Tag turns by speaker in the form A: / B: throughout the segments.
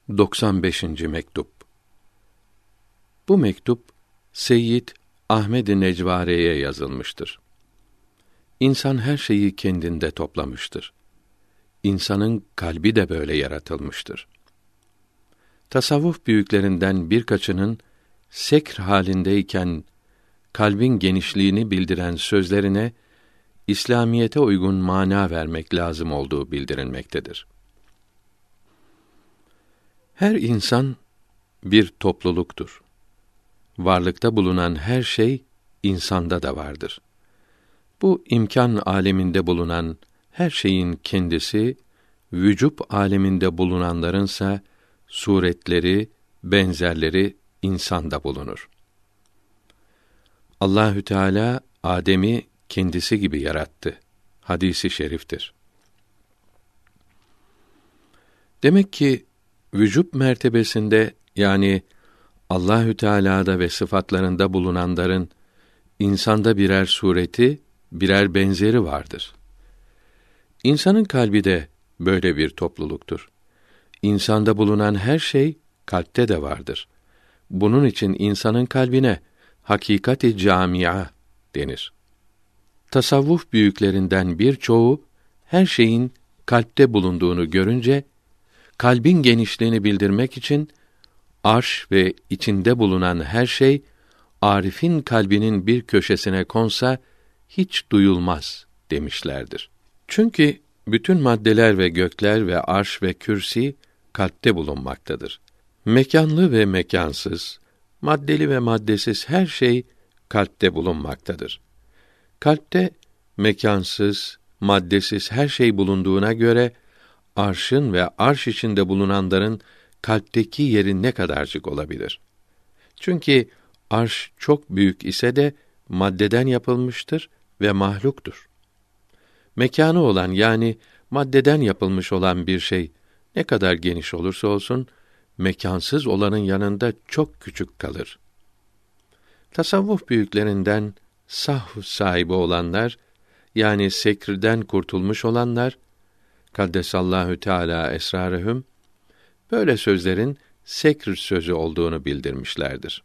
A: 95. mektup. Bu mektup Seyyid Ahmed-i Necvare'ye yazılmıştır. İnsan her şeyi kendinde toplamıştır. İnsanın kalbi de böyle yaratılmıştır. Tasavvuf büyüklerinden birkaçının sekr halindeyken kalbin genişliğini bildiren sözlerine İslamiyete uygun mana vermek lazım olduğu bildirilmektedir. Her insan bir topluluktur. Varlıkta bulunan her şey insanda da vardır. Bu imkan aleminde bulunan her şeyin kendisi, vücub aleminde bulunanlarınsa suretleri, benzerleri insanda bulunur. Allahü Teala Adem'i kendisi gibi yarattı. Hadisi şeriftir. Demek ki vücub mertebesinde, yani Allahü Teala'da ve sıfatlarında bulunanların insanda birer sureti, birer benzeri vardır. İnsanın kalbi de böyle bir topluluktur. İnsanda bulunan her şey kalpte de vardır. Bunun için insanın kalbine hakikat-i camia denir. Tasavvuf büyüklerinden birçoğu her şeyin kalpte bulunduğunu görünce kalbin genişliğini bildirmek için arş ve içinde bulunan her şey arifin kalbinin bir köşesine konsa hiç duyulmaz demişlerdir. Çünkü bütün maddeler ve gökler ve arş ve kürsi kalpte bulunmaktadır. Mekanlı ve mekansız, maddeli ve maddesiz her şey kalpte bulunmaktadır. Kalpte mekansız, maddesiz her şey bulunduğuna göre arşın ve arş içinde bulunanların kalpteki yeri ne kadarcık olabilir? Çünkü arş çok büyük ise de maddeden yapılmıştır ve mahluktur. Mekanı olan, yani maddeden yapılmış olan bir şey ne kadar geniş olursa olsun mekansız olanın yanında çok küçük kalır. Tasavvuf büyüklerinden sahv sahibi olanlar, yani sekrden kurtulmuş olanlar, Kaddesallahu Teala esrarehum, böyle sözlerin sekr sözü olduğunu bildirmişlerdir.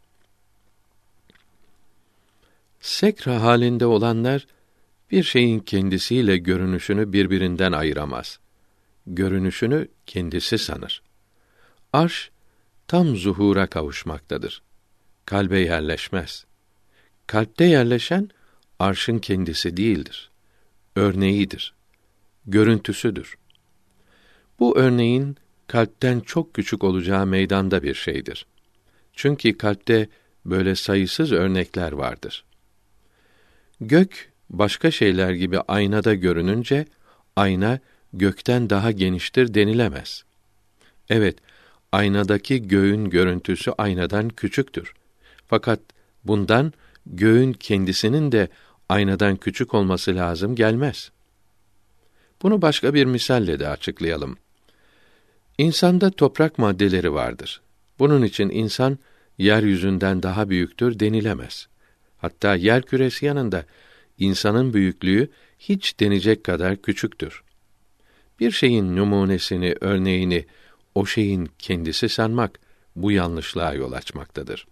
A: Sekr halinde olanlar, bir şeyin kendisiyle görünüşünü birbirinden ayıramaz. Görünüşünü kendisi sanır. Arş, tam zuhura kavuşmaktadır. Kalbe yerleşmez. Kalpte yerleşen, arşın kendisi değildir. Örneğidir. Görüntüsüdür. Bu örneğin, kalpten çok küçük olacağı meydanda bir şeydir. Çünkü kalpte böyle sayısız örnekler vardır. Gök, başka şeyler gibi aynada görününce, ayna, gökten daha geniştir denilemez. Evet, aynadaki göğün görüntüsü aynadan küçüktür. Fakat bundan, göğün kendisinin de aynadan küçük olması lazım gelmez. Bunu başka bir misalle de açıklayalım. İnsanda toprak maddeleri vardır. Bunun için insan, yeryüzünden daha büyüktür denilemez. Hatta yer küresi yanında, insanın büyüklüğü hiç denecek kadar küçüktür. Bir şeyin numunesini, örneğini, o şeyin kendisi sanmak, bu yanlışlığa yol açmaktadır.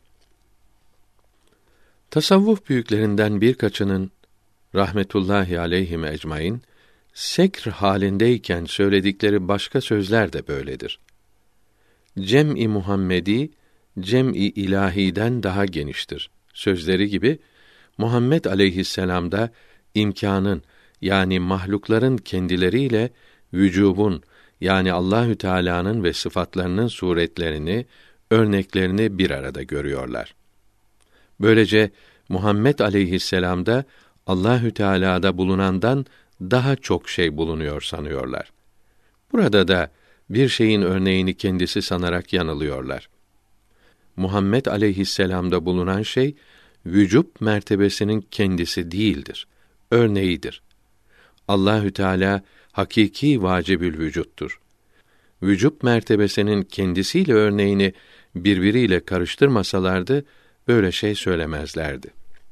A: Tasavvuf büyüklerinden birkaçının, rahmetullahi aleyhim ecmaîn, sekr halindeyken söyledikleri başka sözler de böyledir. Cem-i Muhammedi, cem-i ilahiden daha geniştir sözleri gibi, Muhammed aleyhisselam'da imkânın, yani mahlukların kendileriyle vücubun, yani Allahü Teala'nın ve sıfatlarının suretlerini, örneklerini bir arada görüyorlar. Böylece Muhammed aleyhisselam'da Allahü Teala'da bulunandan daha çok şey bulunuyor sanıyorlar. Burada da bir şeyin örneğini kendisi sanarak yanılıyorlar. Muhammed aleyhisselam'da bulunan şey, vücub mertebesinin kendisi değildir, örneğidir. Allahü Teala hakiki vacibül vücuttur. Vücub mertebesinin kendisiyle örneğini birbiriyle karıştırmasalardı böyle şey söylemezlerdi.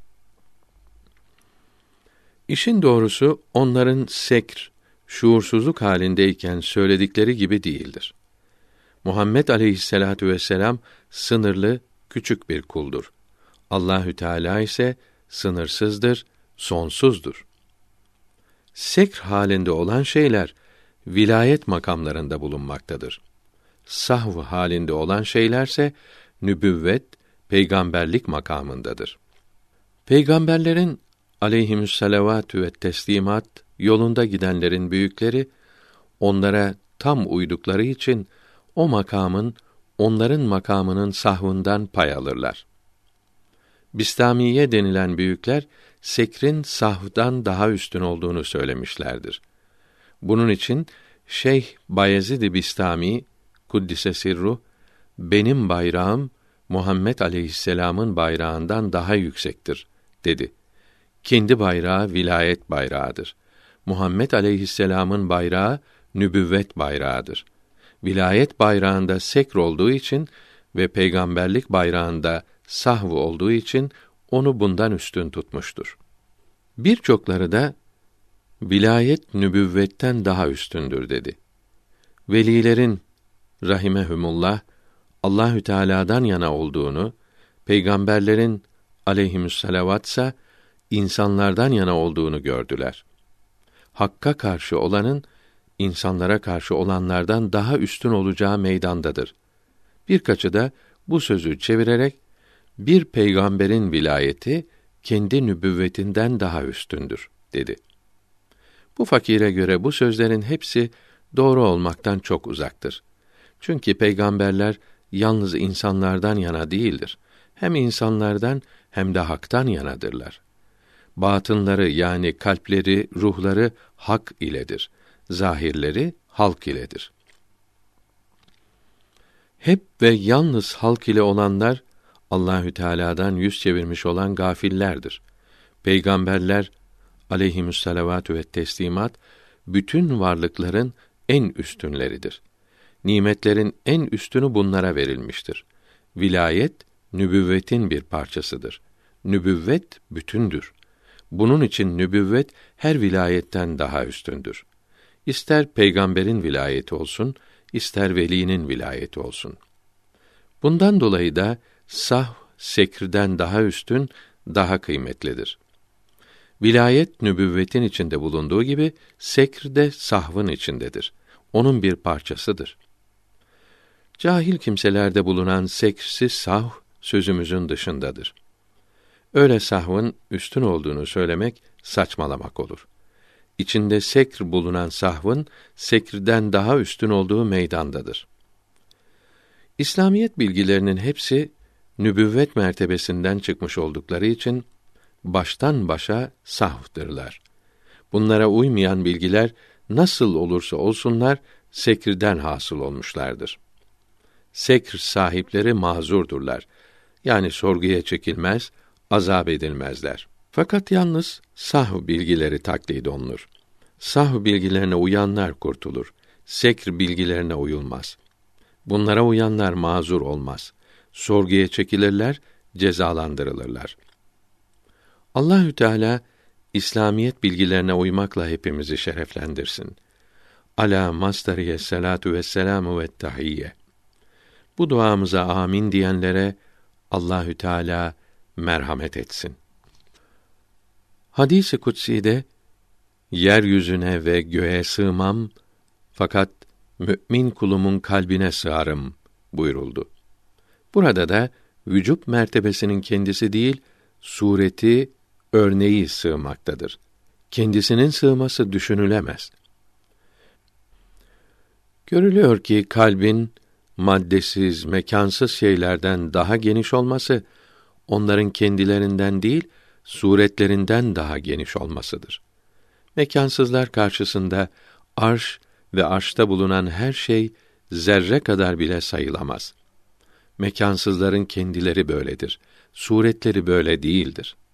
A: İşin doğrusu onların sekr, şuursuzluk halindeyken söyledikleri gibi değildir. Muhammed aleyhisselatu vesselam sınırlı, küçük bir kuldur. Allahü Teala ise sınırsızdır, sonsuzdur. Sekr halinde olan şeyler vilayet makamlarında bulunmaktadır. Sahv halinde olan şeylerse nübüvvet, peygamberlik makamındadır. Peygamberlerin aleyhimüsselavatü ve teslimat yolunda gidenlerin büyükleri onlara tam uydukları için o makamın onların makamının sahvından pay alırlar. Bistamiye denilen büyükler sekrin sahvdan daha üstün olduğunu söylemişlerdir. Bunun için Şeyh Bayezid-i Bistami kuddise sirruh benim bayrağım Muhammed aleyhisselam'ın bayrağından daha yüksektir dedi. Kendi bayrağı vilayet bayrağıdır. Muhammed aleyhisselam'ın bayrağı nübüvvet bayrağıdır. Vilayet bayrağında sekr olduğu için ve peygamberlik bayrağında sahv olduğu için onu bundan üstün tutmuştur. Birçokları da vilayet nübüvvetten daha üstündür dedi. Velilerin rahimehumullah Allahü Teala'dan yana olduğunu, peygamberlerin aleyhimüsselavatsa insanlardan yana olduğunu gördüler. Hakka karşı olanın insanlara karşı olanlardan daha üstün olacağı meydandadır. Birkaçı da bu sözü çevirerek bir peygamberin vilayeti kendi nübüvvetinden daha üstündür dedi. Bu fakire göre bu sözlerin hepsi doğru olmaktan çok uzaktır. Çünkü peygamberler yalnız insanlardan yana değildir. Hem insanlardan hem de haktan yanadırlar. Batınları yani kalpleri, ruhları hak iledir. Zahirleri halk iledir. Hep ve yalnız halk ile olanlar Allahü Teala'dan yüz çevirmiş olan gafillerdir. Peygamberler aleyhimüsselavatü ve teslimat bütün varlıkların en üstünleridir. Nimetlerin en üstünü bunlara verilmiştir. Vilayet nübüvvetin bir parçasıdır. Nübüvvet bütündür. Bunun için nübüvvet her vilayetten daha üstündür. İster peygamberin vilayeti olsun, ister velinin vilayeti olsun. Bundan dolayı da sahv sekrden daha üstün, daha kıymetlidir. Vilayet nübüvvetin içinde bulunduğu gibi sekr de sahvın içindedir. Onun bir parçasıdır. Cahil kimselerde bulunan sekrsiz sahv sözümüzün dışındadır. Öyle sahvın üstün olduğunu söylemek saçmalamak olur. İçinde sekr bulunan sahvın sekrden daha üstün olduğu meydandadır. İslamiyet bilgilerinin hepsi nübüvvet mertebesinden çıkmış oldukları için baştan başa sahvdırlar. Bunlara uymayan bilgiler nasıl olursa olsunlar sekirden hasıl olmuşlardır. Sekr sahipleri mazurdurlar. Yani sorguya çekilmez, azap edilmezler. Fakat yalnız sahv bilgileri taklit olunur. Sahv bilgilerine uyanlar kurtulur. Sekr bilgilerine uyulmaz. Bunlara uyanlar mazur olmaz. Sorguya çekilirler, cezalandırılırlar. Allahü Teala İslamiyet bilgilerine uymakla hepimizi şereflendirsin. Ala mastariye salatu vesselamu ve tahiyye. Bu duamıza amin diyenlere Allahü Teala merhamet etsin. Hadis-i kutsi'de yeryüzüne ve göğe sığmam fakat mümin kulumun kalbine sığarım buyuruldu. Burada da vücub mertebesinin kendisi değil, sureti, örneği sığmaktadır. Kendisinin sığması düşünülemez. Görülüyor ki kalbin maddesiz, mekansız şeylerden daha geniş olması, onların kendilerinden değil, suretlerinden daha geniş olmasıdır. Mekansızlar karşısında arş ve arşta bulunan her şey zerre kadar bile sayılamaz. Mekansızların kendileri böyledir. Suretleri böyle değildir.